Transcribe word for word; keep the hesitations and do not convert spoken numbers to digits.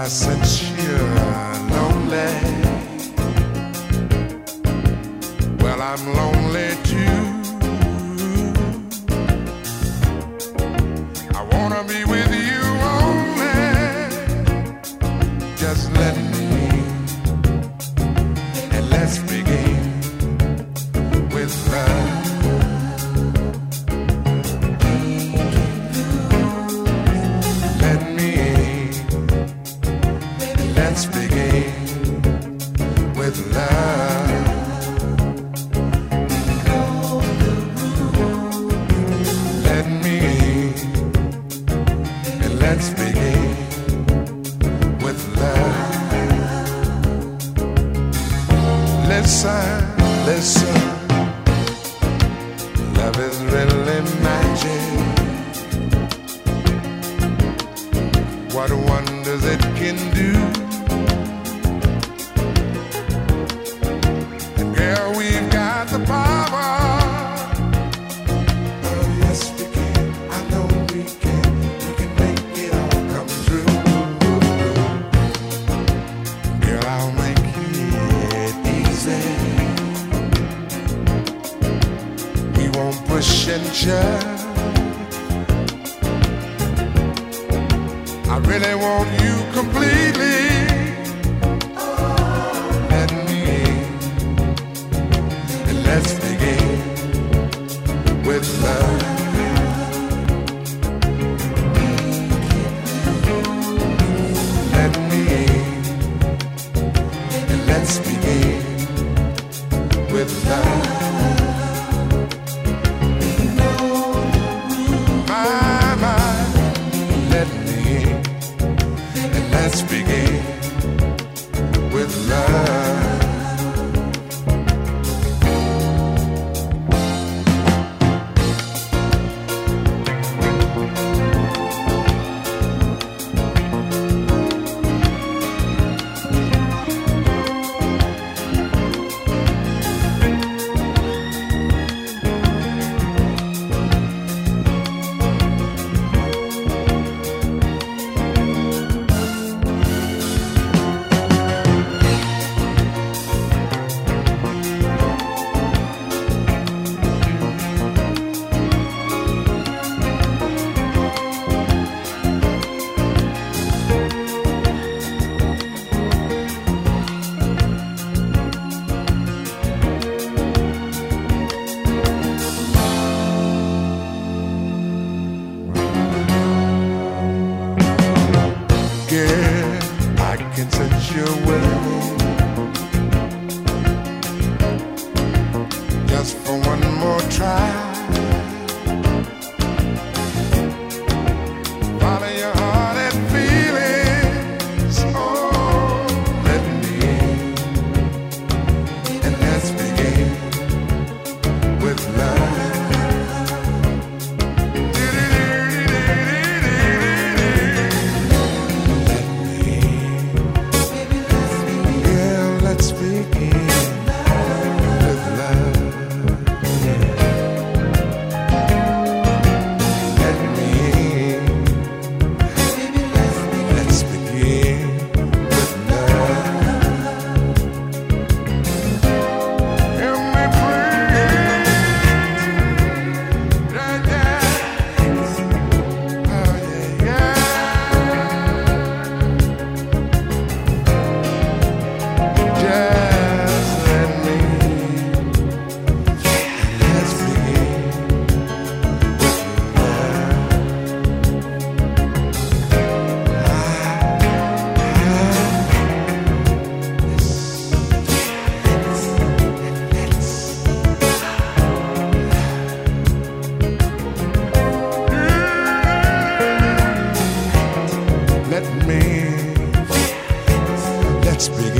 since you're lonely, well, I'm lonely too. I wanna be with you only. Just let me, and let's begin with love. Let's begin with love. Let me and let's begin with love. Listen, listen. Love is really magic. What wonders it can do. We've got the power. Oh, yes, we can. I know we can. We can make it all come true. Girl, I'll make it easy. We won't push and shove. I really want you completely. Let's begin with love. Let me and let's begin with love. My, my, let me and let's begin with love. Since you're with me, just for one more try, follow your heart and feelings. Oh, let me in, and let's begin with love. Let's begin with love. Let me let's begin with love. Help me pray. Yeah, yeah. Oh, yeah, yeah. Just let me, let's begin with love. Let me, let's begin.